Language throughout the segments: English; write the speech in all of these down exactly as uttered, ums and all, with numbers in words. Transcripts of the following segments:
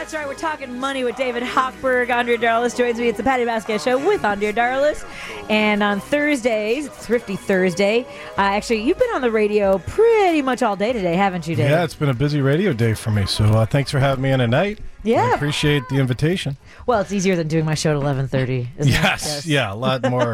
That's right. We're talking money with David Hochberg. Andrea Darlis joins me. It's the Patty Vasquez Show with Andrea Darlis. And on Thursdays, Thrifty Thursday, uh, actually, you've been on the radio pretty much all day today, haven't you, Dave? Yeah, it's been a busy radio day for me. So uh, thanks for having me in tonight. Yeah. I appreciate the invitation. Well, it's easier than doing my show at eleven thirty. Yes. yes. Yeah, a lot more.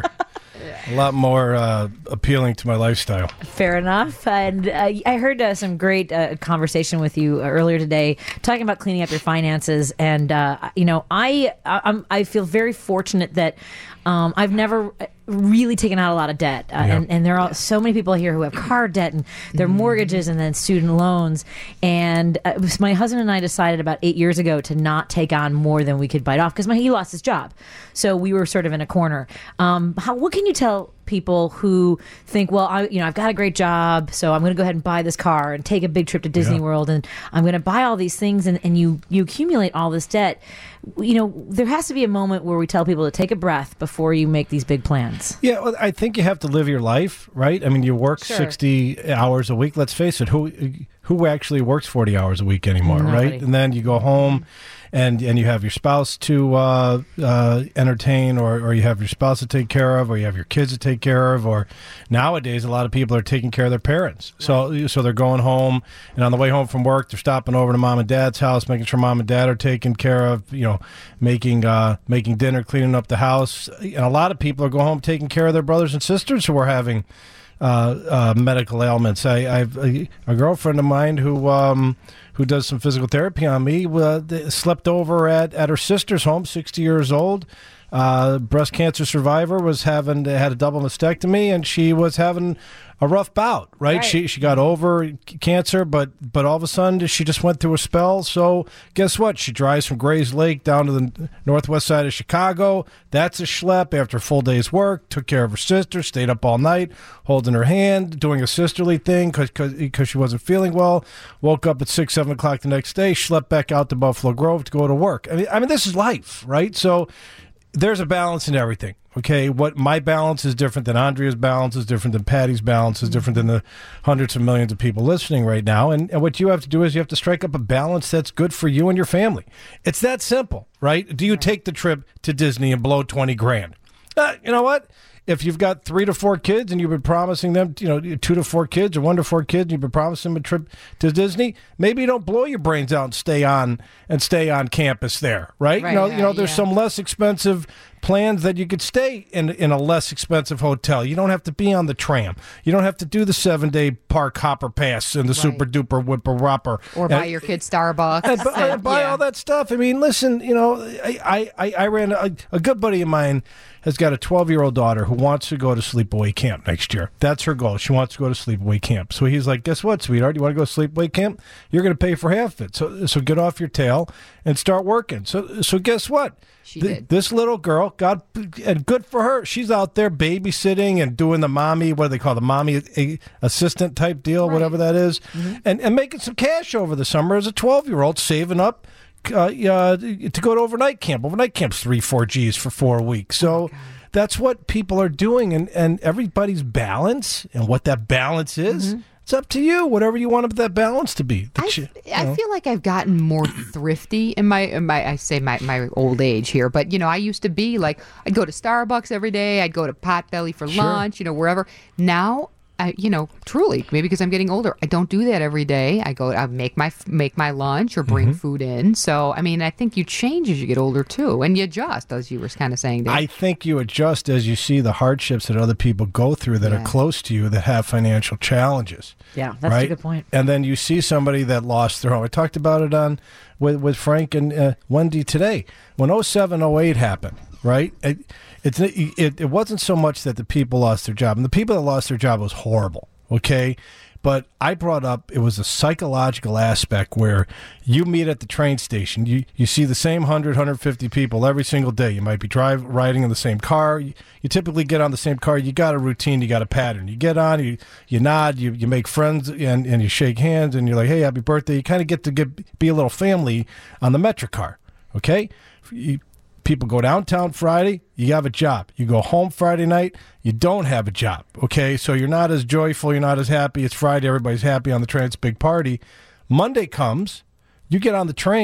A lot more uh, appealing to my lifestyle. Fair enough. And uh, I heard uh, some great uh, conversation with you earlier today, talking about cleaning up your finances. And uh, you know, I I'm, I feel very fortunate that um, I've never really taken out a lot of debt. Uh, yeah. and, and there are so many people here who have car debt and their mm-hmm. mortgages and then student loans. And uh, my husband and I decided about eight years ago to not take on more than we could bite off because he lost his job. So we were sort of in a corner. Um, how, what can you tell people who think, well, I, you know, I've got a great job, so I'm going to go ahead and buy this car and take a big trip to Disney yeah. World, and I'm going to buy all these things, and, and you you accumulate all this debt. You know, there has to be a moment where we tell people to take a breath before you make these big plans. Yeah, well, I think you have to live your life, right? I mean, you work sure. sixty hours a week. Let's face it, who who actually works forty hours a week anymore, Nobody. right? And then you go home. And and you have your spouse to uh, uh, entertain, or, or you have your spouse to take care of, or you have your kids to take care of, or nowadays a lot of people are taking care of their parents. Right. So so they're going home, and on the way home from work, they're stopping over to mom and dad's house, making sure mom and dad are taken care of. You know, making uh, making dinner, cleaning up the house, and a lot of people are going home taking care of their brothers and sisters who are having uh, uh, medical ailments. I I've a, a girlfriend of mine who. Um, who does some physical therapy on me, uh, slept over at, at her sister's home, sixty years old. Uh, breast cancer survivor, was having had a double mastectomy, and she was having a rough bout, right? right? She she got over cancer, but but all of a sudden she just went through a spell. So guess what? She drives from Grays Lake down to the northwest side of Chicago. That's a schlep after a full day's work. Took care of her sister, stayed up all night, holding her hand, doing a sisterly thing because because she wasn't feeling well. Woke up at six, seven o'clock the next day, schlepped back out to Buffalo Grove to go to work. I mean, I mean, this is life, right? So there's a balance in everything. Okay, what my balance is different than Andrea's balance is different than Patty's balance is different than the hundreds of millions of people listening right now. And, and what you have to do is you have to strike up a balance that's good for you and your family. It's that simple, right? Do you take the trip to Disney and blow twenty grand? Uh, you know what? If you've got three to four kids and you've been promising them, you know, two to four kids or one to four kids, and you've been promising them a trip to Disney, maybe you don't blow your brains out and stay on and stay on campus there, right? right you know, yeah, you know, there's yeah. some less expensive plans that you could stay in in a less expensive hotel. You don't have to be on the tram. You don't have to do the seven day park hopper pass and the right. super duper whipper whopper, or buy and, your kid Starbucks and buy, and, buy yeah. all that stuff. I mean, listen, you know, I I, I ran a, a good buddy of mine has got a twelve year old daughter who wants to go to sleepaway camp next year. That's her goal. She wants to go to sleepaway camp. So he's like, guess what, sweetheart? You want to go to sleepaway camp? You're going to pay for half of it. So so get off your tail and start working. So so guess what? She Th- did. This little girl, God, and good for her. She's out there babysitting and doing the mommy, what do they call the mommy a- assistant type deal, right. whatever that is, mm-hmm. and, and making some cash over the summer as a twelve year old, saving up uh, uh, to go to overnight camp. Overnight camp's three, four G's for four weeks. So. Oh, that's what people are doing, and, and everybody's balance and what that balance is, mm-hmm. it's up to you, whatever you want that balance to be. I, you I know. feel like I've gotten more thrifty in my, in my I say my, my old age here, but, you know, I used to be like, I'd go to Starbucks every day, I'd go to Potbelly for sure. lunch, you know, wherever. Now, I, you know, truly, maybe because I'm getting older, I don't do that every day. I go, I make my make my lunch or bring mm-hmm. food in. So, I mean, I think you change as you get older too, and you adjust, as you were kind of saying. Dave. I think you adjust as you see the hardships that other people go through that yeah. are close to you that have financial challenges. Yeah, that's right? a good point. And then you see somebody that lost their home. I talked about it on with with Frank and uh, Wendy today when oh seven, oh eight happened. Right? It, it's it, it wasn't so much that the people lost their job, and the people that lost their job was horrible. Okay, but I brought up it was a psychological aspect where you meet at the train station. You you see the same one hundred, one hundred fifty people every single day. You might be drive, riding in the same car. You, you typically get on the same car. You got a routine. You got a pattern. You get on, you you nod, you, you make friends, and, and you shake hands, and you're like, hey, happy birthday. You kind of get to get, be a little family on the Metro car. Okay? You, People go downtown Friday, you have a job. You go home Friday night, you don't have a job. Okay, so you're not as joyful, you're not as happy. It's Friday, everybody's happy on the train, it's a big party. Monday comes, you get on the train,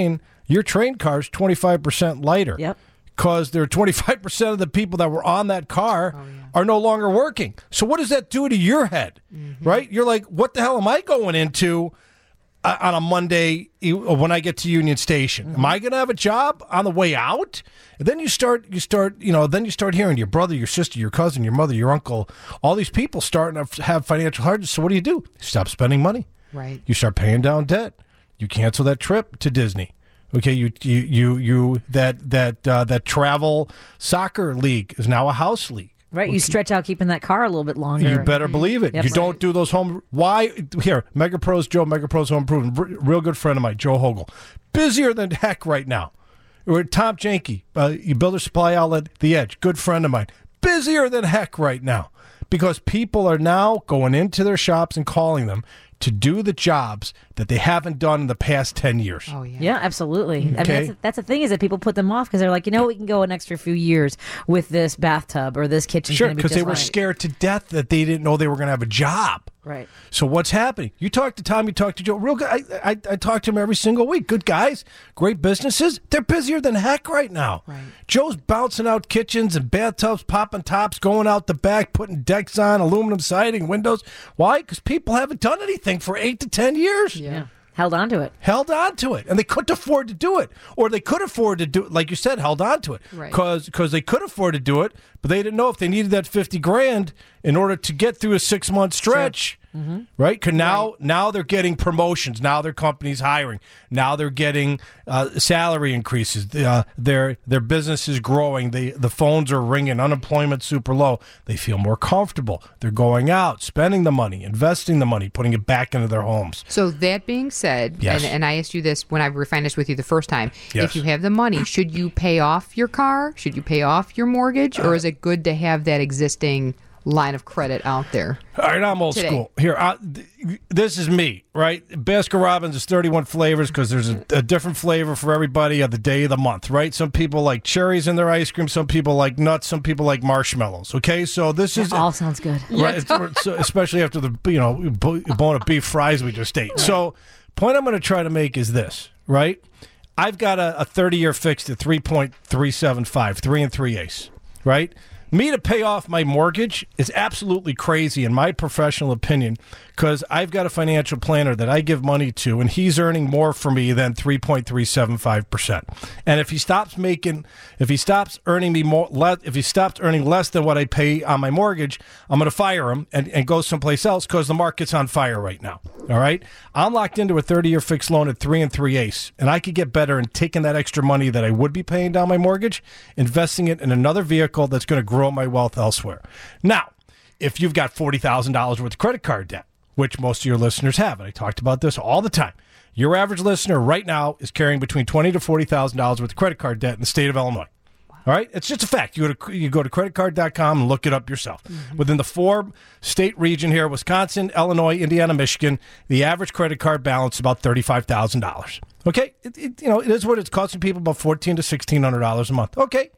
your train car is twenty-five percent lighter. Yep. Because there are twenty-five percent of the people that were on that car Oh, yeah. are no longer working. So what does that do to your head, Mm-hmm. right? You're like, what the hell am I going into uh, on a Monday e- when I get to Union Station? Mm-hmm. Am I going to have a job on the way out? And then you start, you start, you know, then you start hearing your brother, your sister, your cousin, your mother, your uncle, all these people starting to have financial hardships. So what do you do? You stop spending money. Right. You start paying down debt. You cancel that trip to Disney. Okay, you you you, you that that uh, that travel soccer league is now a house league. Right, you stretch out keeping that car a little bit longer. You better believe it. Yep. You don't do those home. Why here? Mega Pros Joe, Mega Pros Home Improvement, r- real good friend of mine, Joe Hogel, busier than heck right now. Or Tom Janke, uh, you builder supply outlet, The Edge, good friend of mine, busier than heck right now because people are now going into their shops and calling them to do the jobs that they haven't done in the past ten years. Oh yeah. Yeah, absolutely. I mean, Okay. that's, that's the thing is that people put them off because they're like, you know, we can go an extra few years with this bathtub or this kitchen. Sure, because they were scared to death that they didn't know they were going to have a job. Right. So what's happening? You talk to Tom, you talk to Joe. Real good. I, I, I talk to him every single week. Good guys, great businesses. They're busier than heck right now. Right. Joe's bouncing out kitchens and bathtubs, popping tops, going out the back, putting decks on, aluminum siding, windows. Why? Because people haven't done anything for eight to ten years. Yeah. Held on to it. Held on to it, and they couldn't afford to do it, or they could afford to do it, like you said, held on to it, Right. because they could afford to do it, but they didn't know if they needed that fifty grand in order to get through a six month stretch. Mm-hmm. Right? Because now, now they're getting promotions. Now their company's hiring. Now they're getting uh, salary increases. Uh, their their business is growing. They, the phones are ringing. Unemployment's super low. They feel more comfortable. They're going out, spending the money, investing the money, putting it back into their homes. So that being said, Yes. and, and I asked you this when I refined this with you the first time, Yes. if you have the money, should you pay off your car? Should you pay off your mortgage? Or is it good to have that existing line of credit out there? All right, I'm old Today. school. Here, I, th- this is me, right? Baskin Robbins is thirty-one flavors because there's a, a different flavor for everybody of the day of the month, right? Some people like cherries in their ice cream. Some people like nuts. Some people like marshmallows. Okay, so this is All sounds good. right, it's- so especially after the you know bo- bone of beef fries we just ate. So, point I'm going to try to make is this, right? I've got a thirty-year fixed at three point three seven five, three and three eighths, right? Me to pay off my mortgage is absolutely crazy in my professional opinion because I've got a financial planner that I give money to and he's earning more for me than three point three seven five percent. And if he stops making, if he stops earning me more, less, if he stops earning less than what I pay on my mortgage, I'm going to fire him and, and go someplace else because the market's on fire right now. All right. I'm locked into a thirty-year fixed loan at three and three eighths, and I could get better in taking that extra money that I would be paying down my mortgage, investing it in another vehicle that's going to grow my wealth elsewhere. Now, if you've got forty thousand dollars worth of credit card debt, which most of your listeners have, and I talked about this all the time, your average listener right now is carrying between twenty to forty thousand dollars worth of credit card debt in the state of Illinois. All right, it's just a fact. You go to you go to credit card dot com and look it up yourself. Mm-hmm. Within the four state region here, Wisconsin, Illinois, Indiana, Michigan, the average credit card balance is about thirty-five thousand dollars. Okay, it, it, you know it is what it's costing people about fourteen to sixteen hundred dollars a month. Okay,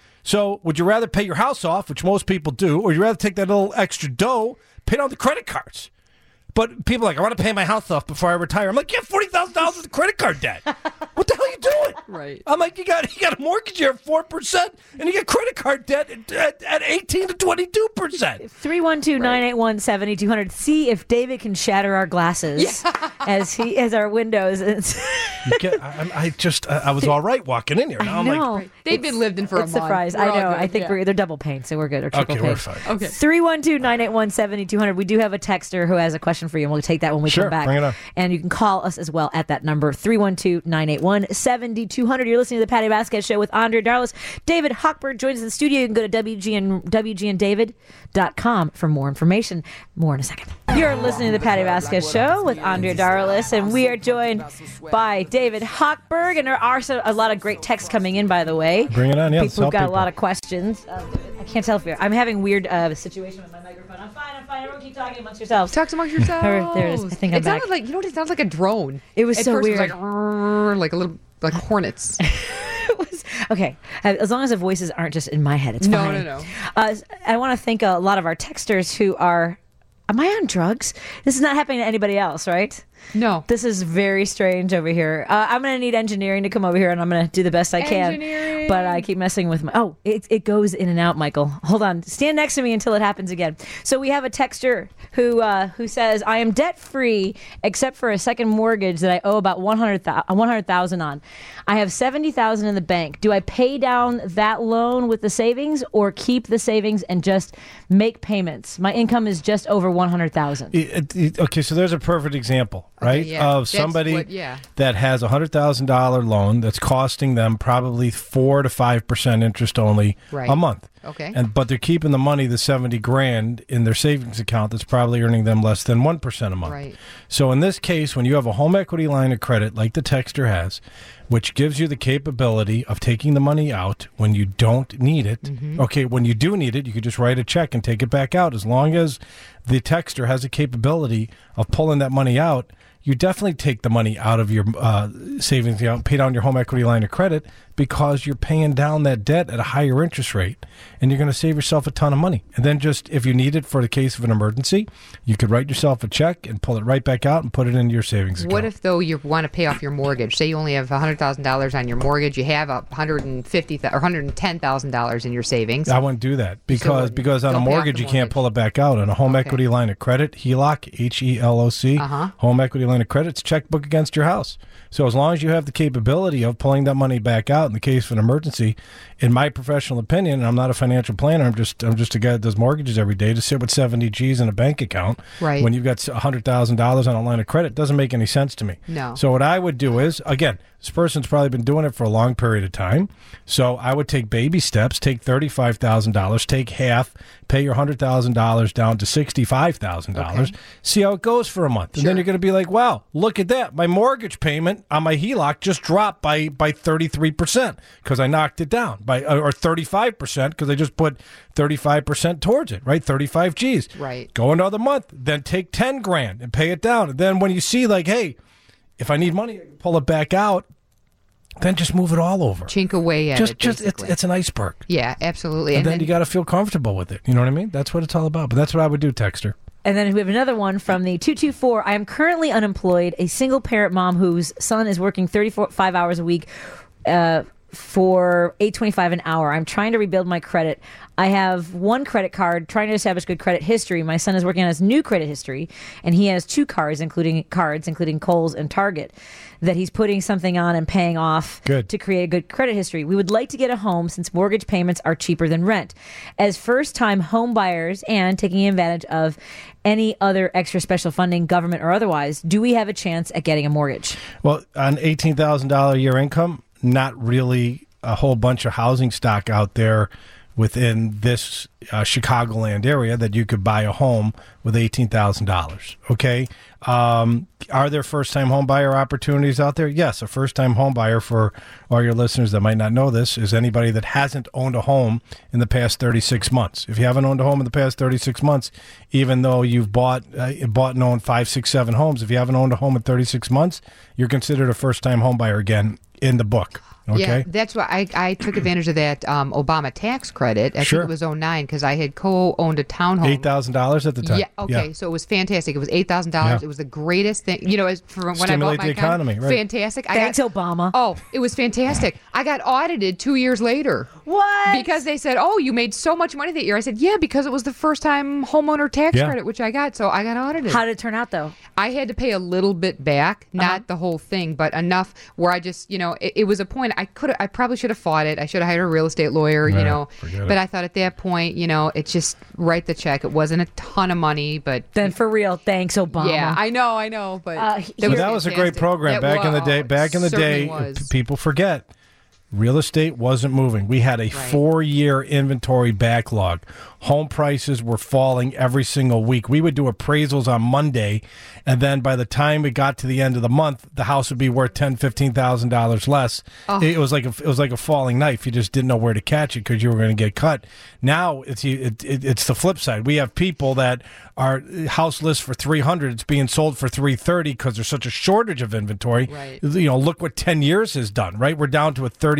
so would you rather pay your house off, which most people do, or you rather take that little extra dough, pay down the credit cards? But people are like, I want to pay my house off before I retire. I'm like, you have forty thousand dollars with credit card debt. What the hell are you doing? Right. I'm like, you got you got a mortgage here at four percent, and you get credit card debt at, at, at eighteen to twenty-two percent. three one two, nine eight one, seven two zero zero. See if David can shatter our glasses as he as our windows. You get, I, I just, I, I was all right walking in here. Now I'm no, like, They've been lived in for a it's the month. fries. We're I all know. good, I think yeah. we're they're double pain, so we're good. Or triple okay, pain. we're fine. Okay. three one two, nine eight one, seven two zero zero. We do have a texter who has a question for you, and we'll take that when we Sure, come back. bring it on. And you can call us as well at that number, three one two, nine eight one, seven two zero zero. You're listening to the Patty Vasquez Show with Andrea Darlis. David Hochberg joins us in the studio. You can go to W G N, W G N David dot com for more information. More in a second. You're listening to the Patty Vasquez Show with Andrea Darlis, and we are joined by David Hochberg. And there are so, a lot of great texts coming in, by the way. Bring it on, yeah, let's People have help got people. a lot of questions. Uh, I can't tell if you're. I'm having weird uh, situation with my microphone. I'm fine. I'm fine. Everyone keep talking amongst yourselves. Talk amongst yourselves. There- there it is. I think I'm it sounded back. like, you know what, it sounds like a drone. It was At so first weird. It was like, "Rrrr," like a little, like hornets. It was- okay, as long as the voices aren't just in my head, it's No, fine. no, no. Uh, I want to thank a lot of our texters who are. Am I on drugs? This is not happening to anybody else, right? No. This is very strange over here. Uh, I'm going to need engineering to come over here, and I'm going to do the best I can. Engineering. But I keep messing with my... Oh, it, it goes in and out, Michael. Hold on. Stand next to me until it happens again. So we have a texter who uh, who says, I am debt-free except for a second mortgage that I owe about one hundred thousand dollars on. I have seventy thousand dollars in the bank. Do I pay down that loan with the savings or keep the savings and just make payments? My income is just over one hundred thousand dollars. It- it- okay, so there's a perfect example, right, yeah. of That's somebody what- yeah. that has a hundred thousand dollar loan that's costing them probably four to five percent interest only Right. a month. Okay. And but they're keeping the money, the seventy grand, in their savings account that's probably earning them less than one percent a month. Right. So in this case, when you have a home equity line of credit like the texter has, which gives you the capability of taking the money out when you don't need it. Mm-hmm. Okay, when you do need it, you could just write a check and take it back out. As long as the texter has a capability of pulling that money out, you definitely take the money out of your uh, savings account, pay down your home equity line of credit, because you're paying down that debt at a higher interest rate, and you're going to save yourself a ton of money. And then just, if you need it for the case of an emergency, you could write yourself a check and pull it right back out and put it into your savings account. What if, though, you want to pay off your mortgage? Say you only have one hundred thousand dollars on your mortgage. You have a one hundred fifty thousand or one hundred ten thousand dollars in your savings. I wouldn't do that because So because on a don't pay off mortgage the you can't mortgage. pull it back out. On a home Okay. equity line of credit, H E L O C, H E L O C, Uh-huh. home equity line of credit, it's a checkbook against your house. So as long as you have the capability of pulling that money back out in the case of an emergency, in my professional opinion, and I'm not a financial planner, I'm just I'm just a guy that does mortgages every day, to sit with seventy G's in a bank account Right. when you've got one hundred thousand dollars on a line of credit doesn't make any sense to me. No. So what I would do is, again, this person's probably been doing it for a long period of time. So I would take baby steps, take thirty-five thousand dollars, take half, pay your one hundred thousand dollars down to sixty-five thousand dollars, Okay. see how it goes for a month. And then Sure. you're going to be like, wow, look at that. My mortgage payment on my H E L O C just dropped by, by thirty-three percent because I knocked it down, by or thirty-five percent because I just put thirty-five percent towards it, right? thirty-five G's. Right. Go another month, then take ten grand and pay it down. And then when you see like, hey, if I need money, I can pull it back out, then just move it all over. Chink away at just, it, just it's, basically. it's an iceberg. Yeah, absolutely. And, And, then, then, you got to feel comfortable with it. You know what I mean? That's what it's all about. But that's what I would do, texter. And then we have another one from the two two four. I am currently unemployed, a single parent mom whose son is working thirty-five hours a week uh, for eight twenty-five an hour. I'm trying to rebuild my credit. I have one credit card, trying to establish good credit history. My son is working on his new credit history, and he has two cards, including cards, including Kohl's and Target, that he's putting something on and paying off Good. to create a good credit history. We would like to get a home since mortgage payments are cheaper than rent. As first-time home buyers and taking advantage of any other extra special funding, government or otherwise, do we have a chance at getting a mortgage? Well, on eighteen thousand dollars a year income, not really a whole bunch of housing stock out there within this uh, Chicagoland area that you could buy a home with eighteen thousand dollars. Okay. Um, are there first time home buyer opportunities out there? Yes. A first time home buyer, for all your listeners that might not know this, is anybody that hasn't owned a home in the past thirty-six months. If you haven't owned a home in the past thirty-six months, even though you've bought, uh, bought and owned five, six, seven homes, if you haven't owned a home in thirty-six months, you're considered a first time home buyer again in the book. Okay. Yeah, that's why I, I took advantage of that um, Obama tax credit. I Sure. think it was oh nine because I had co-owned a townhome. eight thousand dollars at the time. Yeah. Okay. So it was fantastic. It was eight thousand dollars. Yeah. It was the greatest thing. You know, as for when Stimulate I bought my the economy, account, right. fantastic. I Thanks, got, Obama. Oh, it was fantastic. I got audited two years later. What? Because they said, "Oh, you made so much money that year." I said, "Yeah, because it was the first time homeowner tax Yeah. credit, which I got, so I got audited." How did it turn out, though? I had to pay a little bit back, not Uh-huh. the whole thing, but enough where I just, you know, it, it was a point I could, I probably should have fought it. I should have hired a real estate lawyer, you Yeah, know. forget it. But I thought at that point, you know, it's just write the check. It wasn't a ton of money, but Then for real, thanks, Obama. yeah, I know, I know, but Uh, that here- Well, that was a great fantastic. program That back in the wa- day. oh, it Back in the certainly day, was. p- people forget real estate wasn't moving. We had a four-year inventory backlog. Home prices were falling every single week. We would do appraisals on Monday, and then by the time it got to the end of the month, the house would be worth ten, fifteen thousand dollars less. Oh. It was like a, it was like a falling knife. You just didn't know where to catch it because you were going to get cut. Now it's it, it, it's the flip side. We have people that are house lists for three hundred. It's being sold for three thirty because there's such a shortage of inventory. Right. You know, look what ten years has done. Right, we're down to a thirty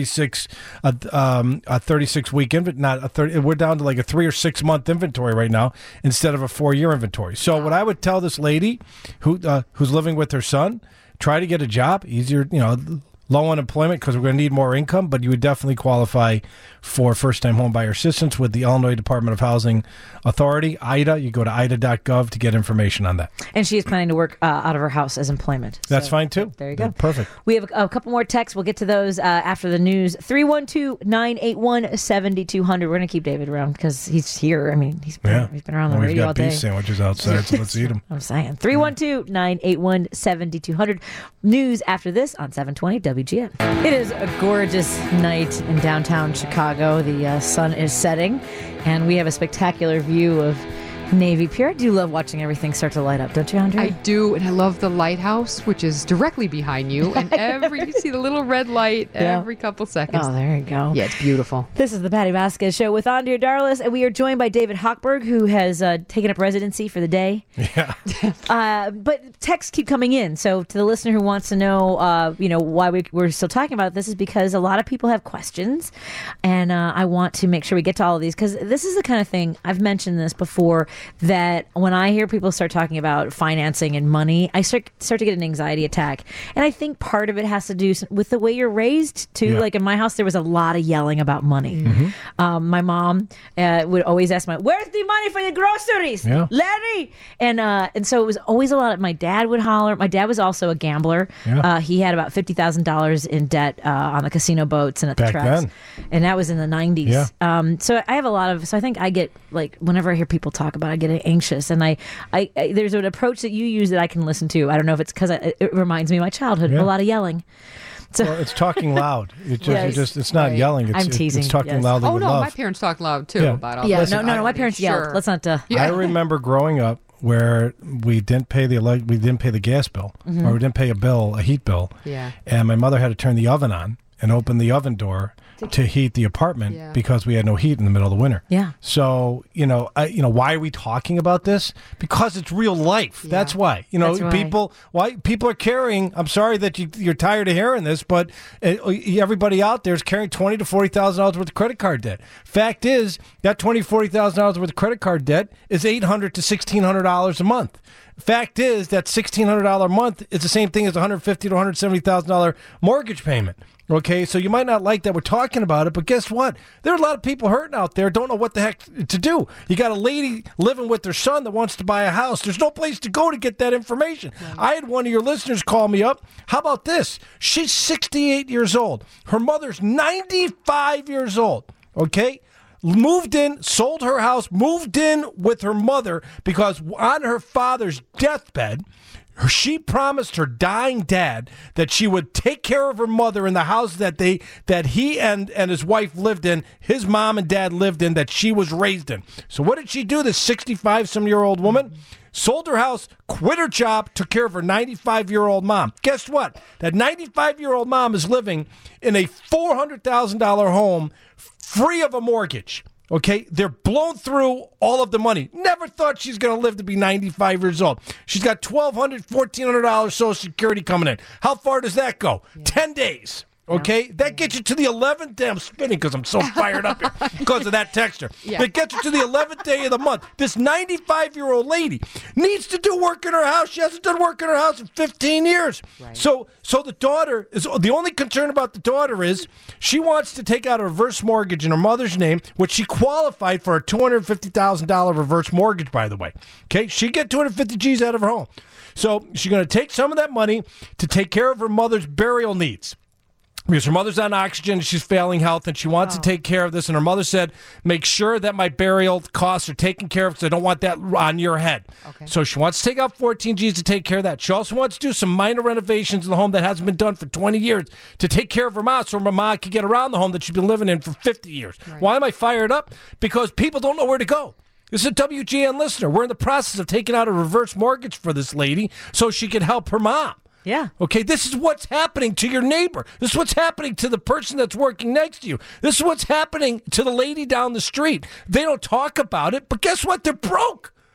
thirty-six a, um, a thirty-six week inventory. Not a thirty. We're down to like a three or six month inventory right now instead of a four year inventory. So what I would tell this lady who uh, who's living with her son, try to get a job. Easier, you know. Low unemployment because we're going to need more income, but you would definitely qualify for first-time home buyer assistance with the Illinois Department of Housing Authority, I D A. You go to I D A dot gov to get information on that. And she is planning to work uh, out of her house as employment. That's so, fine, too. There you go. Perfect. We have a, a couple more texts. We'll get to those uh, after the news. three one two, nine eight one, seven two zero zero. We're going to keep David around because he's here. I mean, he's been, Yeah. he's been around the well, radio all we've got day. beef sandwiches outside, so let's eat them. I'm saying. three one two, nine eight one, seven two zero zero. News after this on seven twenty W G N. It is a gorgeous night in downtown Chicago. The uh, sun is setting, and we have a spectacular view of Navy Pier. I do love watching everything start to light up, don't you, Andrea? I do, and I love the lighthouse, which is directly behind you, and every you see the little red light Yeah. every couple seconds. Oh, there you go. Yeah, it's beautiful. This is the Patty Vasquez Show with Andrea Darlis, and we are joined by David Hochberg, who has uh, taken up residency for the day. Yeah. Uh, but texts keep coming in. So to the listener who wants to know, uh, you know, why we, we're still talking about this is because a lot of people have questions, and uh, I want to make sure we get to all of these because this is the kind of thing, I've mentioned this before, that when I hear people start talking about financing and money, I start start to get an anxiety attack. And I think part of it has to do with the way you're raised too. Yeah. Like in my house, there was a lot of yelling about money. Mm-hmm. Um, my mom uh, would always ask my, "Where's the money for the groceries, Yeah. Larry?" And uh, and so it was always a lot of. My dad would holler. My dad was also a gambler. Yeah. Uh, he had about fifty thousand dollars in debt uh, on the casino boats and at Back the tracks, then. and that was in the nineties. Yeah. Um, so I have a lot of. So I think I get like whenever I hear people talk about it, I get anxious, and I, I, I there's an approach that you use that I can listen to. I don't know if it's because it, it reminds me of my childhood. Yeah. A lot of yelling. So Well, it's talking loud. It just, Yes. it just it's not Right. yelling. It's, I'm teasing, It's talking yes. loudly Oh with no, love. my parents talk loud too Yeah. about all yeah, this. no, no, no. My I- parents sure. yelled. Let's not. Uh, Yeah. I remember growing up where we didn't pay the elect- we didn't pay the gas bill, Mm-hmm. or we didn't pay a bill, a heat bill. Yeah. And my mother had to turn the oven on and open the oven door to heat the apartment Yeah. because we had no heat in the middle of the winter. Yeah. So, you know, I, you know, why are we talking about this? Because it's real life. Yeah. That's why. You know, That's right. people why people are carrying. I'm sorry that you, you're tired of hearing this, but uh, everybody out there is carrying twenty to forty thousand dollars worth of credit card debt. Fact is that twenty to forty thousand dollars worth of credit card debt is eight hundred to sixteen hundred dollars a month. Fact is that sixteen hundred dollars a month is the same thing as one hundred fifty to one hundred seventy thousand dollars mortgage payment. Okay, so you might not like that we're talking about it, but guess what? There are a lot of people hurting out there, don't know what the heck to do. You got a lady living with their son that wants to buy a house. There's no place to go to get that information. I had one of your listeners call me up. How about this? She's sixty-eight years old. Her mother's ninety-five years old. Okay? Moved in, sold her house, moved in with her mother because on her father's deathbed, she promised her dying dad that she would take care of her mother in the house that they that he and, and his wife lived in, his mom and dad lived in, that she was raised in. So what did she do, this sixty-five-some-year-old woman? Sold her house, quit her job, took care of her ninety-five-year-old mom. Guess what? That ninety-five-year-old mom is living in a four hundred thousand dollars home free of a mortgage. Okay, they're blown through all of the money. Never thought she's going to live to be ninety-five years old. She's got twelve hundred dollars, fourteen hundred dollars Social Security coming in. How far does that go? Yeah. ten days. Okay, that gets you to the eleventh day. I'm spinning because I'm so fired up here because of that texture. Yeah. It gets you to the eleventh day of the month. This ninety-five-year-old lady needs to do work in her house. She hasn't done work in her house in fifteen years. Right. So, so the daughter is the only concern about the daughter is she wants to take out a reverse mortgage in her mother's name, which she qualified for a two hundred fifty thousand dollars reverse mortgage, by the way. Okay, she get two hundred fifty G's out of her home. So she's going to take some of that money to take care of her mother's burial needs. Because her mother's on oxygen, she's failing health, and she wants Oh. to take care of this. And her mother said, make sure that my burial costs are taken care of because I don't want that on your head. Okay. So she wants to take out fourteen G's to take care of that. She also wants to do some minor renovations in the home that hasn't been done for twenty years to take care of her mom so her mom can get around the home that she's been living in for fifty years. Right. Why am I fired up? Because people don't know where to go. This is a W G N listener. We're in the process of taking out a reverse mortgage for this lady so she can help her mom. yeah. Okay, this is what's happening to your neighbor. This is what's happening to the person that's working next to you. This is what's happening to the lady down the street. They don't talk about it, but guess what? They're broke.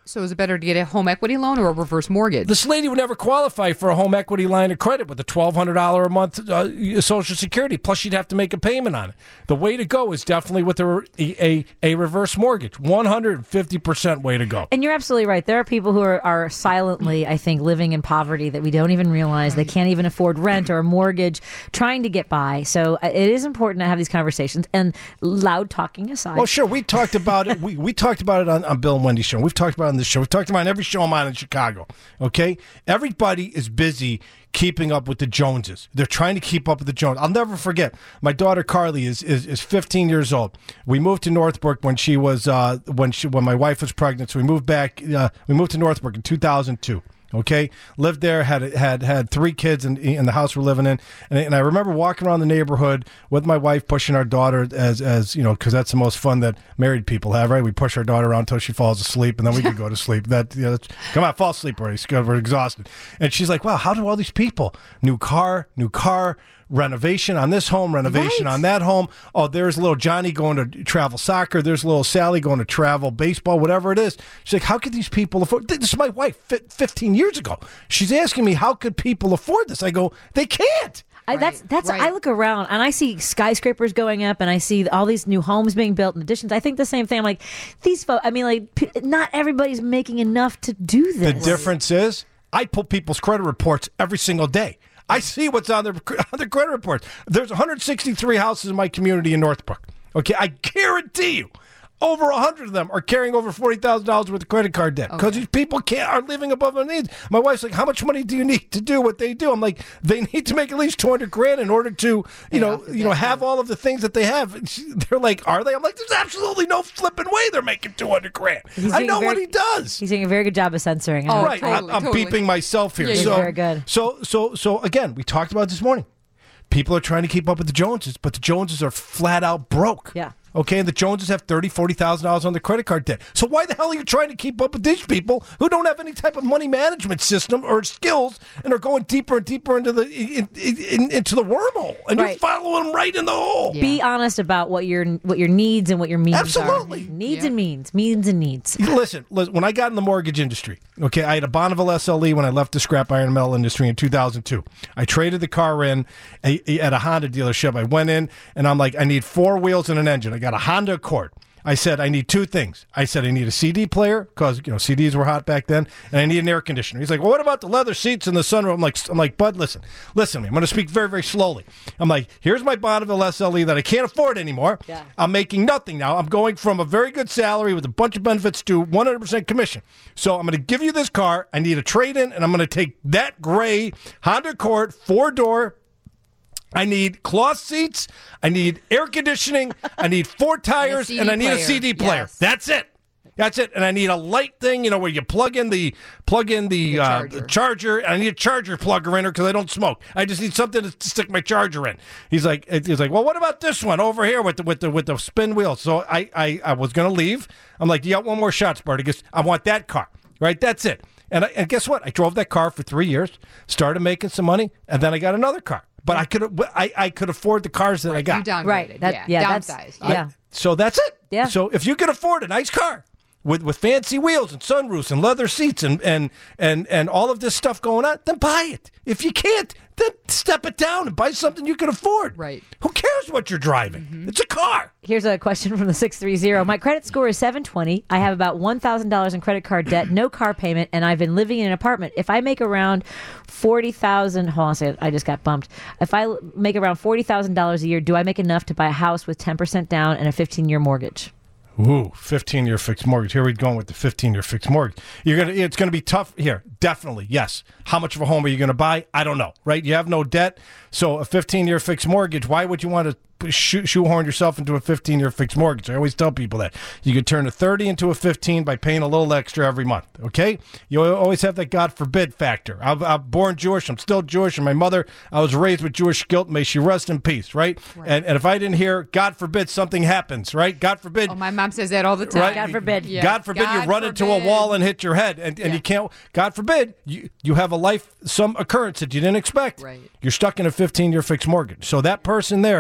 So is it better to get a home equity loan or a reverse mortgage? This lady would never qualify for a home equity line of credit with a twelve hundred dollars a month uh, Social Security. Plus, she'd have to make a payment on it. The way to go is definitely with a, a, a reverse mortgage. one hundred fifty percent way to go. And you're absolutely right. There are people who are, are silently, I think, living in poverty that we don't even realize. They can't even afford rent or a mortgage, trying to get by. So uh, it is important to have these conversations. And loud talking aside. Well, sure. We talked about it. We, we talked about it on, on Bill and Wendy's show. We've talked about it on this show. We've talked about it on every show I'm on in Chicago. Okay? Everybody is busy keeping up with the Joneses. They're trying to keep up with the Joneses. I'll never forget. My daughter Carly is is, is fifteen years old. We moved to Northbrook when she was uh, when she when my wife was pregnant. So we moved back. Uh, we moved to Northbrook in two thousand two. Okay, lived there, had had had three kids in, in the house we're living in, and, and I remember walking around the neighborhood with my wife, pushing our daughter as as you know, because that's the most fun that married people have, right? We push our daughter around until she falls asleep, and then we can go to sleep. That you know, that's, come on, fall asleep already. We're exhausted, and she's like, "Wow, how do all these people? New car, new car." Renovation on this home, renovation Right. on that home. Oh, there's little Johnny going to travel soccer. There's little Sally going to travel baseball, whatever it is. She's like, how could these people afford this? Is my wife fifteen years ago. She's asking me, how could people afford this? I go, they can't. I, that's that's. right. I look around and I see skyscrapers going up, and I see all these new homes being built and additions. I think the same thing. I'm like, these folks. I mean, like, p- not everybody's making enough to do this. The difference is, I pull people's credit reports every single day. I see what's on their on their credit reports. There's one hundred sixty-three houses in my community in Northbrook. Okay, I guarantee you, over one hundred of them are carrying over forty thousand dollars worth of credit card debt because Okay. these people can't are living above their needs. My wife's like, how much money do you need to do what they do? I'm like, they need to make at least two hundred grand in order to, you know, off the you know, debt, have yeah. all of the things that they have. And she- they're like, are they? I'm like, there's absolutely no flipping way they're making two hundred grand. He's I doing know what what he does. He's doing a very good job of censoring. Oh, Right, totally, I, I'm totally. beeping myself here. Yeah, you're so very good. So, so, so again, we talked about it this morning. People are trying to keep up with the Joneses, but the Joneses are flat out broke. Yeah. Okay, and the Joneses have thirty thousand dollars, forty thousand dollars on their credit card debt. So why the hell are you trying to keep up with these people who don't have any type of money management system or skills and are going deeper and deeper into the in, in, into the wormhole, and you're Right. following them right in the hole? Yeah. Be honest about what your what your needs and what your means Absolutely. are. Needs Yeah. and means, means and needs. Listen, listen, when I got in the mortgage industry, okay, I had a Bonneville S L E when I left the scrap iron metal industry in two thousand two. I traded the car in a, a- at a Honda dealership. I went in and I'm like, I need four wheels and an engine. I got a Honda Accord. I said, I need two things. I said, I need a C D player because, you know, C Ds were hot back then, and I need an air conditioner. He's like, well, what about the leather seats in the sunroof? I'm like, I'm like, Bud, listen, listen to me. I'm going to speak very, very slowly. I'm like, here's my Bonneville S L E that I can't afford anymore. Yeah. I'm making nothing now. I'm going from a very good salary with a bunch of benefits to one hundred percent commission. So I'm going to give you this car. I need a trade-in, and I'm going to take that gray Honda Accord four-door. I need cloth seats. I need air conditioning. I need four tires, C D and I need a player. C D player. Yes. That's it. That's it. And I need a light thing, you know, where you plug in the plug in the, The uh, charger. the charger. And I need a charger plugger in her because I don't smoke. I just need something to stick my charger in. He's like, he's like, well, what about this one over here with the with the with the spin wheel? So I I, I was gonna leave. I'm like, you got one more shot, Sparty. He goes, I want that car. Right. That's it. And I, and guess what? I drove that car for three years, started making some money, and then I got another car. But I could I, I could afford the cars that I You got. downgraded. Right. That- yeah. yeah, that's- Downsized. yeah. So that's it. Yeah. So if you can afford a nice car with, with fancy wheels and sunroofs and leather seats and, and and and all of this stuff going on, then buy it. If you can't, then step it down and buy something you can afford. Right. Who cares what you're driving? Mm-hmm. It's a car. Here's a question from the six three zero. My credit score is seven twenty. I have about one thousand dollars in credit card debt, no car payment, and I've been living in an apartment. If I make around forty thousand dollars, hold on a second, I just got bumped. If I l- make around forty thousand dollars a year, do I make enough to buy a house with ten percent down and a fifteen-year mortgage? Ooh, fifteen-year fixed mortgage. Here we go with the fifteen-year fixed mortgage. You're gonna, it's gonna be tough here. Definitely, yes. How much of a home are you gonna buy? I don't know. Right? You have no debt, so a fifteen-year fixed mortgage. Why would you want to shoe- shoehorn yourself into a fifteen-year fixed mortgage? I always tell people that you could turn a thirty into a fifteen by paying a little extra every month. Okay? You always have that God forbid factor. I'm, I'm born Jewish. I'm still Jewish, and my mother, I was raised with Jewish guilt. May she rest in peace. Right? Right. And and if I didn't hear God forbid something happens, right? God forbid. Oh, my mom says that all the time. Right. God forbid. Yeah. God forbid God you run into a forbid. wall and hit your head, and, and Yeah. you can't. God forbid you you have a life some occurrence that you didn't expect. Right. You're stuck in a fifteen-year fixed mortgage. So that person there, I,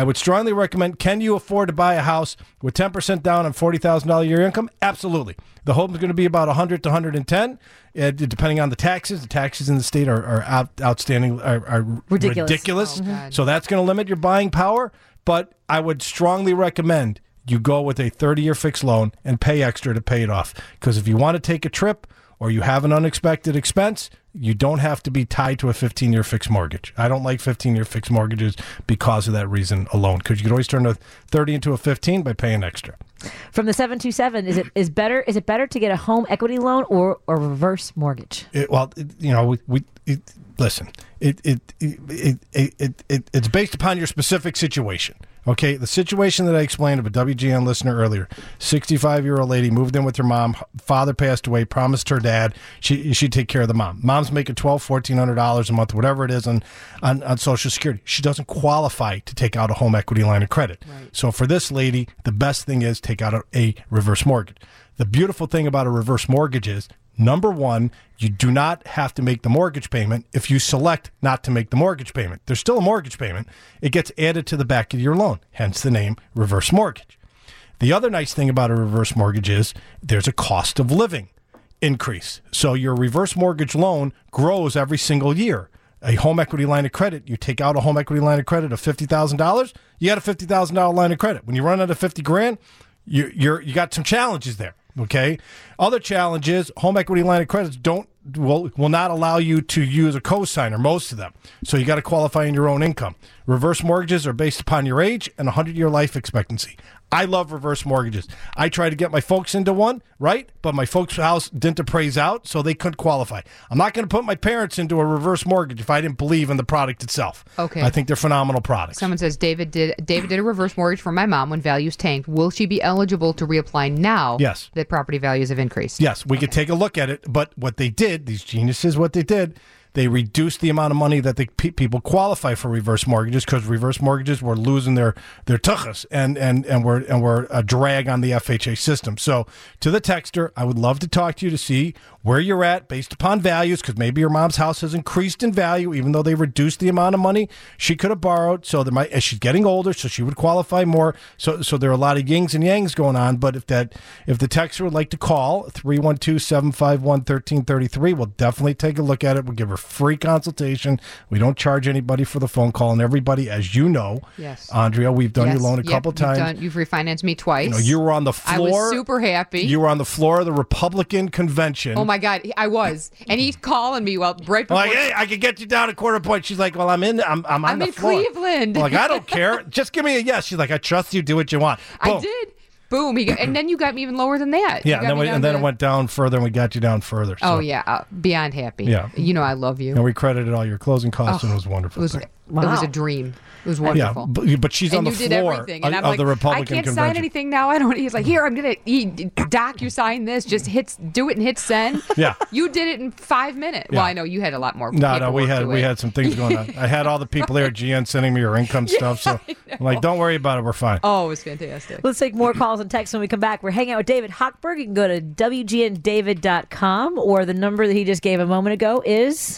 I would strongly recommend, can you afford to buy a house with ten percent down on forty thousand dollars a year income? Absolutely. The home is going to be about one hundred to one hundred ten, uh, depending on the taxes. The taxes in the state are, are out, outstanding, are, are Ridiculous. ridiculous. Oh, God. So that's going to limit your buying power. But I would strongly recommend you go with a thirty-year fixed loan and pay extra to pay it off. Because if you want to take a trip or you have an unexpected expense, you don't have to be tied to a fifteen-year fixed mortgage. I don't like fifteen-year fixed mortgages because of that reason alone. Because you can always turn a thirty into a fifteen by paying extra. From the seven two seven, is it is better is it better to get a home equity loan or a reverse mortgage? It, well, it, you know, we, we it, listen. It it, it it it it it it's based upon your specific situation. Okay, the situation that I explained of a W G N listener earlier, sixty-five-year-old lady moved in with her mom. Father passed away, promised her dad she she'd take care of the mom. Mom's making twelve hundred dollars, fourteen hundred dollars a month, whatever it is, on, on, on Social Security. She doesn't qualify to take out a home equity line of credit. Right. So for this lady, the best thing is take out a, a reverse mortgage. The beautiful thing about a reverse mortgage is, number one, you do not have to make the mortgage payment if you select not to make the mortgage payment. There's still a mortgage payment. It gets added to the back of your loan, hence the name reverse mortgage. The other nice thing about a reverse mortgage is there's a cost of living increase. So your reverse mortgage loan grows every single year. A home equity line of credit, you take out a home equity line of credit of fifty thousand dollars, you got a fifty thousand dollars line of credit. When you run out of fifty grand, you, you're, you got some challenges there. Okay. Other challenges, home equity line of credits don't will will not allow you to use a cosigner, most of them. So you got to qualify in your own income. Reverse mortgages are based upon your age and a hundred-year life expectancy. I love reverse mortgages. I tried to get my folks into one, right? But my folks' house didn't appraise out, so they couldn't qualify. I'm not going to put my parents into a reverse mortgage if I didn't believe in the product itself. Okay. I think they're phenomenal products. Someone says David did David did a reverse mortgage for my mom when values tanked. Will she be eligible to reapply now? Yes. That property values have increased. Yes, we Okay. could take a look at it. But what they did, these geniuses, what they did, they reduced the amount of money that the pe- people qualify for reverse mortgages, because reverse mortgages were losing their their tuchus and and and were and were a drag on the F H A system. So to the texter, I would love to talk to you to see where you're at based upon values, because maybe your mom's house has increased in value, even though they reduced the amount of money she could have borrowed. So there might, as she's getting older, so she would qualify more. So so there are a lot of yings and yangs going on. But if that if the texter would like to call three one two, seven five one, one three three three, we'll definitely take a look at it. We'll give her free consultation. We don't charge anybody for the phone call. And everybody, as you know, Yes. Andrea, we've done Yes. your loan a Yep, couple you've times. done- you've refinanced me twice. You know, you were on the I floor. was super happy. You were on the floor of the Republican convention. Oh my God, I was, and he's calling me well right I'm before. like, hey, I could get you down a quarter point. She's like, well, I'm in. I'm, I'm on I'm the in floor. Cleveland. I'm like, I don't care. Just give me a yes. She's like, I trust you. Do what you want. I Boom. did. Boom. He got, and then you got me even lower than that. You Yeah, and got then, me we, down and then to- it went down further, and we got you down further. So. Oh yeah, uh, beyond happy. Yeah. You know I love you. And we credited all your closing costs, Oh, and it was wonderful. It was, Thing. it was Wow. a dream. It was Yeah, wonderful. but, but she's and on the you did floor everything, and of, I'm of like, the Republican I can't convention. sign anything now. I don't. He's like, here, I'm gonna he, Doc. You sign this. Just hit, do it and hit send. Yeah. You did it in five minutes. Yeah. Well, I know you had a lot more. No, no, we paperwork had to we it. had some things going on. I had all the people there at G N sending me your income stuff, so I'm like, don't worry about it, we're fine. Oh, it was fantastic. Let's take more calls and texts when we come back. We're hanging out with David Hochberg. You can go to W G N David dot com, or the number that he just gave a moment ago is...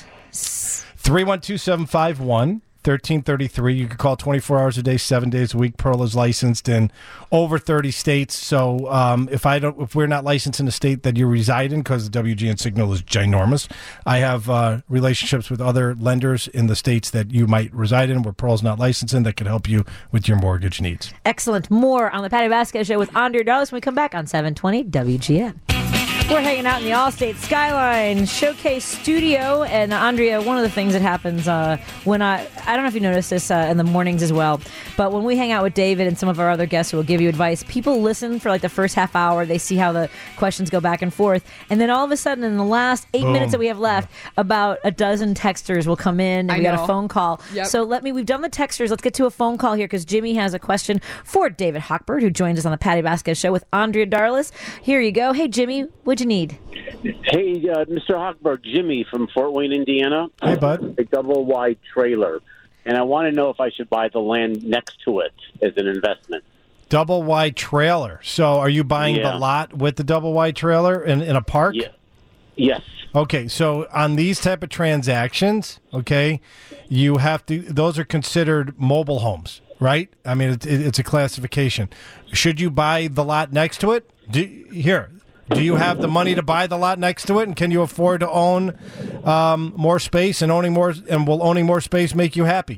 three one two, seven five one, one three three three. You can call twenty-four hours a day, seven days a week. Pearl is licensed in over thirty states. So um, if I don't, if we're not licensed in a state that you reside in, because the W G N signal is ginormous, I have uh, relationships with other lenders in the states that you might reside in, where Pearl's not licensed in, that can help you with your mortgage needs. Excellent. More on the Patty Vasquez Show with Andrea Darlis when we come back on seven twenty W G N. We're hanging out in the Allstate Skyline Showcase Studio, and Andrea, one of the things that happens uh, when I, I don't know if you notice this uh, in the mornings as well, but when we hang out with David and some of our other guests who will give you advice, people listen for like the first half hour, they see how the questions go back and forth, and then all of a sudden in the last eight Boom. minutes that we have left, about a dozen texters will come in, and I we got know. a phone call. Yep. So let me, we've done the texters, let's get to a phone call here, because Jimmy has a question for David Hochberg, who joins us on the Patty Vasquez Show with Andrea Darlis. Here you go. Hey, Jimmy, what'd you need? Hey, uh, Mister Hochberg, Jimmy from Fort Wayne, Indiana. Hey, bud. A double wide trailer. And I want to know if I should buy the land next to it as an investment. Double wide trailer. So are you buying Yeah. the lot with the double wide trailer in, in a park? Yeah. Yes. Okay, so on these type of transactions, okay, you have to, those are considered mobile homes. right? I mean, it, it, it's a classification. Should you buy the lot next to it? Do, here, do you have the money to buy the lot next to it, and can you afford to own um, more space? And owning more, and will owning more space make you happy?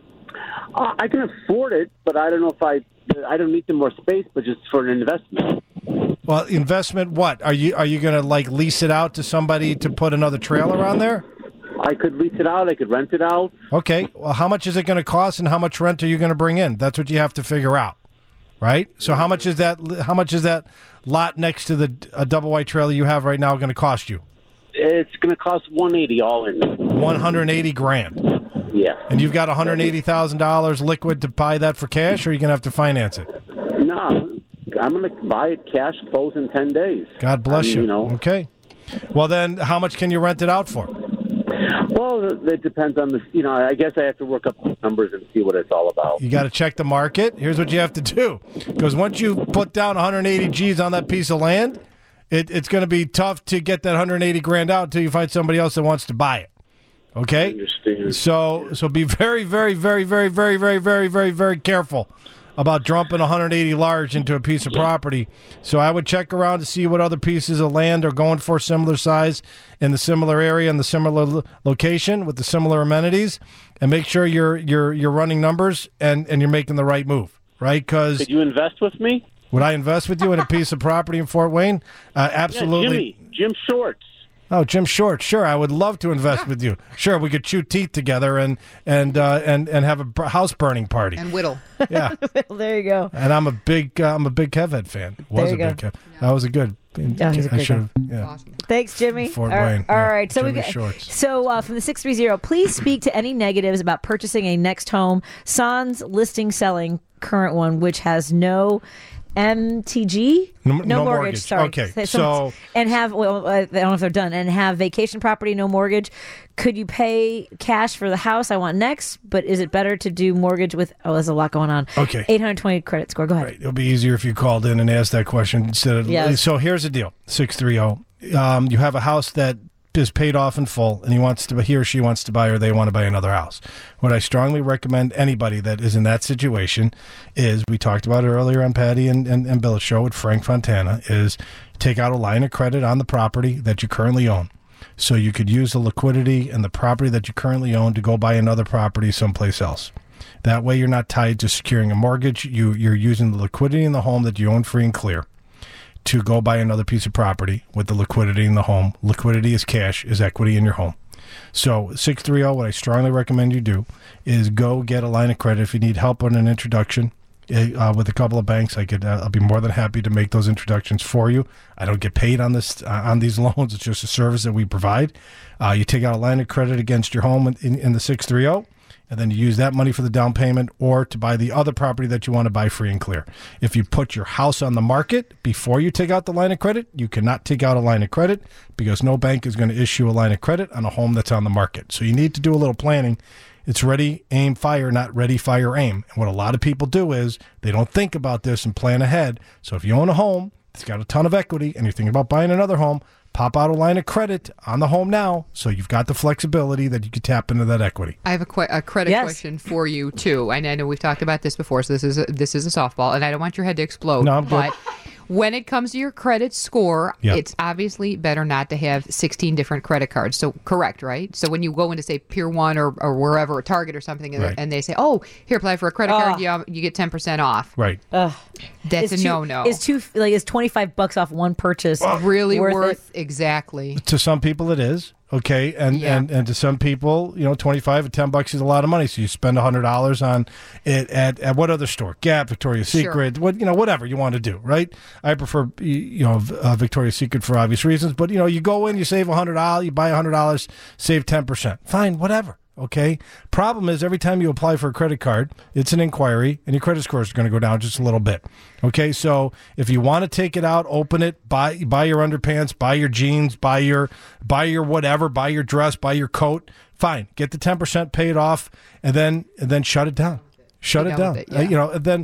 Uh, I can afford it, but I don't know if I. I don't need the more space, but just for an investment. Well, investment. What are you? Are you going to like lease it out to somebody to put another trailer on there? I could lease it out. I could rent it out. Okay. Well, how much is it going to cost, and how much rent are you going to bring in? That's what you have to figure out, right? So, how much is that? How much is that lot next to the a double wide trailer you have right now going to cost you? It's going to cost one eighty all in. One hundred eighty grand. Yeah. And you've got one hundred eighty thousand dollars liquid to buy that for cash, or are you going to have to finance it? No, I'm going to buy it cash, close in ten days. God bless I mean, you. you know. Okay. Well, then, how much can you rent it out for? Well, it depends on the, you know, I guess I have to work up the numbers and see what it's all about. You got to check the market. Here's what you have to do. Because once you put down one hundred eighty G's on that piece of land, it, it's going to be tough to get that one hundred eighty grand out until you find somebody else that wants to buy it. Okay? I understand. So, so be very, very, very, very, very, very, very, very, very careful about dumping one hundred eighty large into a piece of property. So I would check around to see what other pieces of land are going for similar size in the similar area and the similar lo- location with the similar amenities, and make sure you're you're you're running numbers and, and you're making the right move, right? Because Could you invest with me? would I invest with you in a piece of property in Fort Wayne? Uh, absolutely. Yeah, Jimmy, Jim Shorts. Oh, Jim Short. Sure, I would love to invest with you. Sure, we could chew teeth together and and uh, and and have a b- house burning party. And whittle. Yeah, Well, there you go. and I'm a big uh, I'm a big Kevhead fan. Was There a you big go. Kev. That was a good. Yeah, he's a I good should have. Yeah. Awesome. Thanks, Jimmy. Fort all, Wayne, all yeah. right. So we Jimmy got, Shorts. so uh, from the six three zero, please speak to any negatives about purchasing a next home. Sans listing selling current one, which has no M T G, No- no mortgage. Sorry. Okay, Say- so- and have well, I don't know if they're done, and have vacation property, no mortgage. Could you pay cash for the house I want next? But is it better to do mortgage with? Oh, there's a lot going on. Okay. eight hundred twenty credit score. Go ahead. Right. It'll be easier if you called in and asked that question instead of. Yes. So here's the deal: six three zero. Um, you have a house that is paid off in full, and he wants to. He or she wants to buy, or they want to buy another house. What I strongly recommend anybody that is in that situation is, we talked about it earlier on Patty and and, and Bill's show with Frank Fontana, is take out a line of credit on the property that you currently own. So you could use the liquidity and the property that you currently own to go buy another property someplace else. That way you're not tied to securing a mortgage. You, you're using the liquidity in the home that you own free and clear to go buy another piece of property with the liquidity in the home. Liquidity is cash, is equity in your home. So six three zero, what I strongly recommend you do is go get a line of credit. If you need help on an introduction uh, with a couple of banks, I could, uh, I'll be more than happy to make those introductions for you. I don't get paid on this uh, on these loans. It's just a service that we provide. Uh, you take out a line of credit against your home in, in, in the six three zero, and then you use that money for the down payment or to buy the other property that you want to buy free and clear. If you put your house on the market before you take out the line of credit, you cannot take out a line of credit because no bank is going to issue a line of credit on a home that's on the market. So you need to do a little planning. It's ready, aim, fire, not ready, fire, aim. And what a lot of people do is they don't think about this and plan ahead. So if you own a home that's got a ton of equity and you're thinking about buying another home, pop out a line of credit on the home now, so you've got the flexibility that you can tap into that equity. I have a, que- a credit Yes. question for you too. And I know we've talked about this before, so this is a, this is a softball, and I don't want your head to explode. No, I'm good. But when it comes to your credit score, Yep. it's obviously better not to have sixteen different credit cards. So correct, right? So when you go into say Pier One or, or wherever, or Target or something, and, Right. and they say, "Oh, here, apply for a credit Oh. card, you you get ten percent off." Right. That's Is a two- no no. Is two like is twenty five bucks off one purchase really worth, worth, it? exactly. To some people it is, okay, and, Yeah. and, and to some people, you know, twenty-five or ten bucks is a lot of money, so you spend one hundred dollars on it at, at what other store? Gap, Victoria's Sure. Secret, what you know, whatever you want to do, right? I prefer, y- you know, uh, Victoria's Secret for obvious reasons, but, you know, you go in, you save one hundred dollars, you buy one hundred dollars, save ten percent. Fine, whatever. Okay. Problem is, every time you apply for a credit card, it's an inquiry, and your credit score is going to go down just a little bit. Okay. So if you want to take it out, open it, buy buy your underpants, buy your jeans, buy your buy your whatever, buy your dress, buy your coat. Fine. Get the ten percent paid off, and then and then shut it down. Shut Be it done down. with it, Uh, yeah. you know, then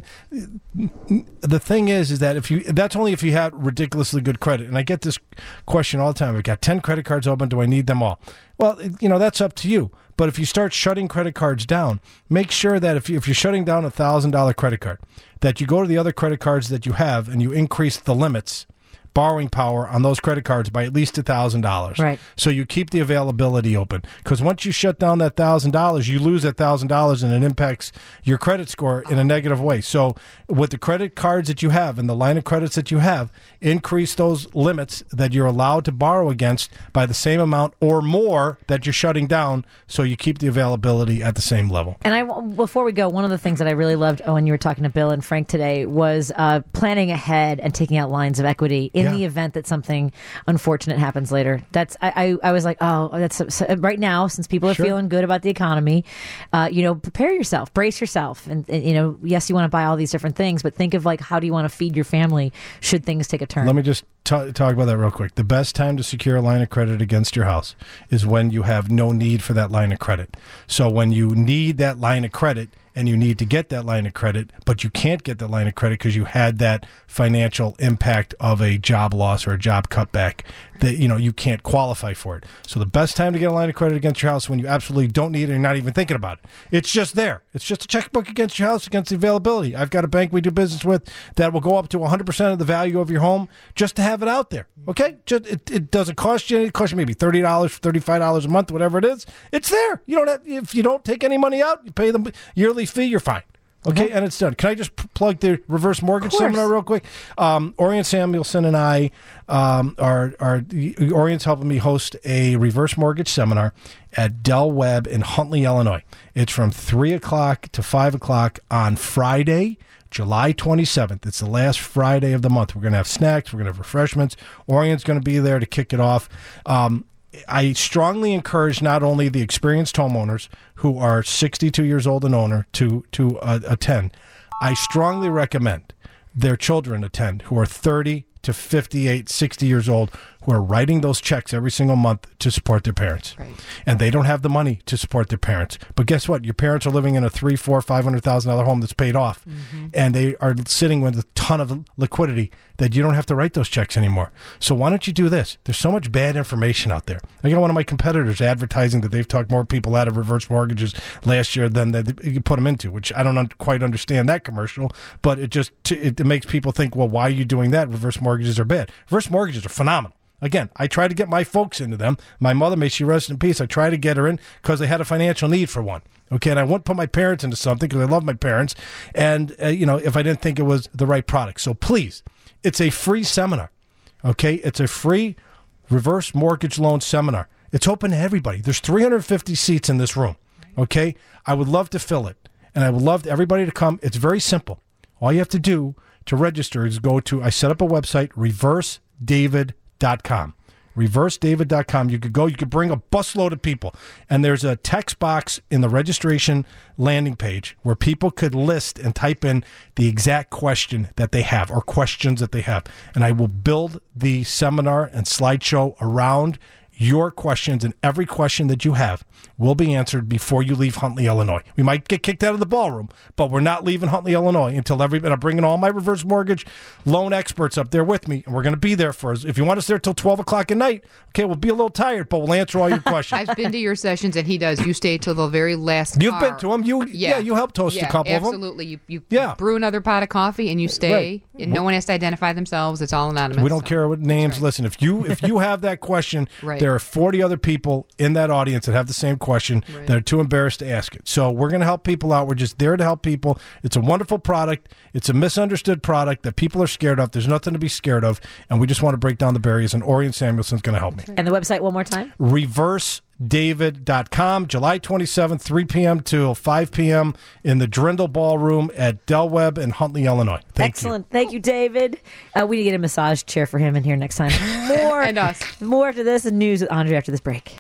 the thing is, is that if you, that's only if you have ridiculously good credit. And I get this question all the time. I've got ten credit cards open. Do I need them all? Well, it- you know, that's up to you. But if you start shutting credit cards down, make sure that if, you, if you're shutting down a one thousand dollars credit card, that you go to the other credit cards that you have and you increase the limits, borrowing power on those credit cards by at least one thousand dollars. Right. So you keep the availability open. Because once you shut down that one thousand dollars, you lose that one thousand dollars and it impacts your credit score in a negative way. So with the credit cards that you have and the line of credits that you have, increase those limits that you're allowed to borrow against by the same amount or more that you're shutting down, so you keep the availability at the same level. And I, before we go, one of the things that I really loved, oh, when you were talking to Bill and Frank today, was uh, planning ahead and taking out lines of equity in Yeah. the event that something unfortunate happens later. That's I, I, I was like, oh, that's so, right now, since people are Sure. feeling good about the economy, uh, you know, prepare yourself, brace yourself, and, and you know, yes, you want to buy all these different things, but think of like, how do you want to feed your family should things take a turn? Let me just ta talk about that real quick. The best time to secure a line of credit against your house is when you have no need for that line of credit. So when you need that line of credit and you need to get that line of credit, but you can't get that line of credit because you had that financial impact of a job loss or a job cutback, that you know you can't qualify for it. So the best time to get a line of credit against your house is when you absolutely don't need it and you're not even thinking about it. It's just there. It's just a checkbook against your house, against the availability. I've got a bank we do business with that will go up to one hundred percent of the value of your home just to have it out there. Okay? Just, it, it doesn't cost you anything. It costs you maybe thirty dollars, thirty-five dollars a month, whatever it is. It's there. You don't have, if you don't take any money out, you pay the yearly fee, you're fine. Okay, and it's done. Can I just p- plug the reverse mortgage Of course. seminar real quick? Um, Orient Samuelson and I um, are, are, Orient's helping me host a reverse mortgage seminar at Del Webb in Huntley, Illinois. It's from three o'clock to five o'clock on Friday, July twenty-seventh. It's the last Friday of the month. We're going to have snacks. We're going to have refreshments. Orient's going to be there to kick it off. Um, I strongly encourage not only the experienced homeowners who are sixty-two years old and older to to uh, attend. I strongly recommend their children attend who are thirty to fifty-eight, sixty years old, who are writing those checks every single month to support their parents. Right. And they don't have the money to support their parents. But guess what? Your parents are living in a three, four, five hundred thousand dollar home that's paid off, Mm-hmm. and they are sitting with a ton of liquidity that you don't have to write those checks anymore. So why don't you do this? There's so much bad information out there. I got one of my competitors advertising that they've talked more people out of reverse mortgages last year than that you put them into, which I don't un- quite understand that commercial. But it just it, it makes people think, well, why are you doing that? Reverse mortgages are bad. Reverse mortgages are phenomenal. Again, I try to get my folks into them. My mother, may she rest in peace, I try to get her in because they had a financial need for one. Okay, and I wouldn't put my parents into something because I love my parents. And, uh, you know, if I didn't think it was the right product. So please, it's a free seminar. Okay, it's a free reverse mortgage loan seminar. It's open to everybody. There's three hundred fifty seats in this room. Okay, I would love to fill it. And I would love everybody to come. It's very simple. All you have to do to register is go to, I set up a website, reverse david dot com. reverse david dot com. You could go, you could bring a busload of people. And there's a text box in the registration landing page where people could list and type in the exact question that they have or questions that they have. And I will build the seminar and slideshow around your questions, and every question that you have will be answered before you leave Huntley, Illinois. We might get kicked out of the ballroom, but we're not leaving Huntley, Illinois until everybody. I'm bringing all my reverse mortgage loan experts up there with me, and we're going to be there for us. If you want us there till twelve o'clock at night, okay, we'll be a little tired, but we'll answer all your questions. I've been to your sessions, and he does. You stay till the very last. You've car. been to them. You, yeah. Yeah. you helped toast Yeah, a couple absolutely. You you Yeah. brew another pot of coffee, and you stay. Right. And no one has to identify themselves. It's all anonymous. of them. We don't so. care what names. right. Listen, if you if you have that question, Right. there are forty other people in that audience that have the same question Right. that are too embarrassed to ask it. So we're going to help people out. We're just there to help people. It's a wonderful product. It's a misunderstood product that people are scared of. There's nothing to be scared of, and we just want to break down the barriers, and Orient Samuelson's going to help me. And the website one more time? reverse david dot com, July twenty-seventh, three p.m. till five p.m. in the Drindle Ballroom at Del Webb in Huntley, Illinois. Thank Excellent. Thank you, David. Uh, we need to get a massage chair for him in here next time. More And us. More after this and news with Andre after this break.